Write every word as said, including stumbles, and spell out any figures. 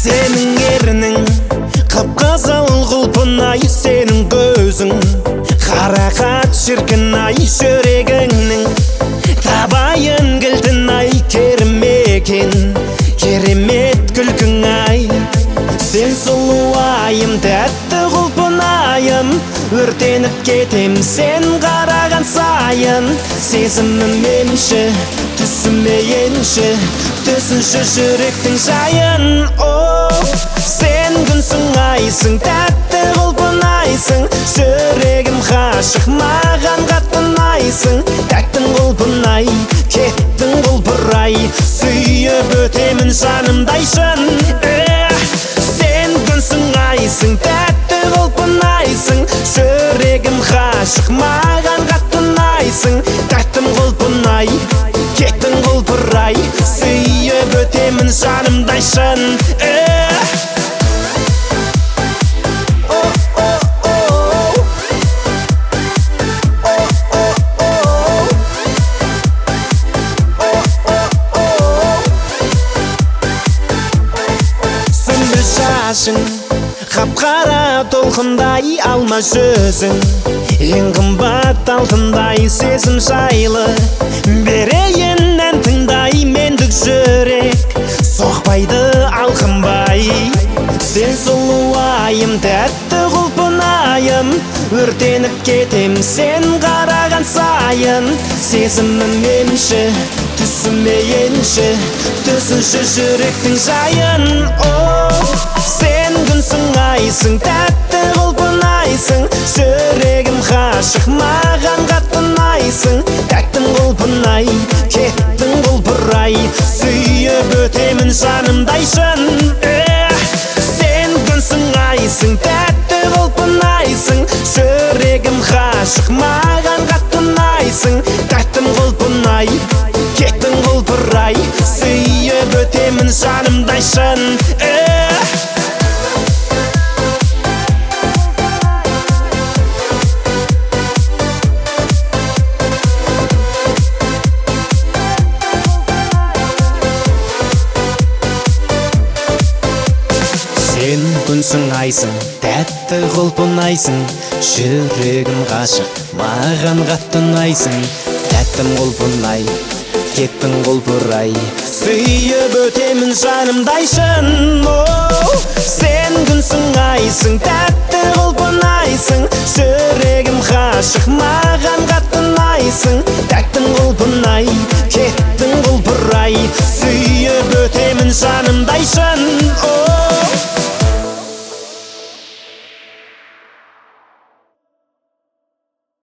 сенің ерінің, қып-қызыл құлпын-ай сенің көзің, қарақат шіркін-ай жүрегіңнің, табайын кілтін-ай кермекен, керемет күлкің-ай. Сен сұлуайым, тәтті құлпын-айым, өртеніп кетем сен қараған сайын. Сезімім емші, түсіме енші, түсінші жүректің жайын. О, сен күнсің айсың, тәтті құлпын-айсың, жүрегім ғашық, маған қатты ұнайсың. Тәттің құлпын-ай, кеттің құлпыр-ай, сүйіп өтемін жанымдай шын. Сен күнсің айсың, тәтті құлпын-айсың, жүрегім ғашық, маған қатты ұнайсың. Тәттім құлпын-ай, кеттің құлпыр-ай, сүйіп өтемін жанымдай шын. Қап-қара толқындай алма жүзің, ең қымбат алтындай сезім жайлы. Берейін ән тыңдай мендік жүрек, соқпайды алқынбай. Сен сұлуайым, тәтті құлпын-айым, өртеніп кетем сен қараған сайын. Сезімім емші, түсіме енші, түсінші жүректің жайын. О, сен күнсің айсың, тәтті құлпын-айсың, жүрегім ғашық, маған қатты ұнайсың. Тәттің құлпын-ай, кеттің құлпыр-ай, сүйіп өтемін жанымдай шын. Сен күнсің айсың, тәтті құлпын-айсың, жүрегім ғашық, маған қатты ұнайсың. Тәттім құлпын-ай, кеттің құлпыр-ай, сүйіп өтемін жанымдай шын. Сен күнсің айсың, тәтті құлпын-айсың, жүрегім ғашық, маған қатты ұнайсың. Тәттім құлпын-ай, кеттің құлпыр-ай, сүйіп өтемін жанымдай шын. О, сен күнсің айсың, тәтті құлпын-айсың, жүрегім ғашық, маған қатты ұнайсың. Тәттің құлпын-ай, кеттің құлпыр-ай, сүйіп өтемін жанымдай шын.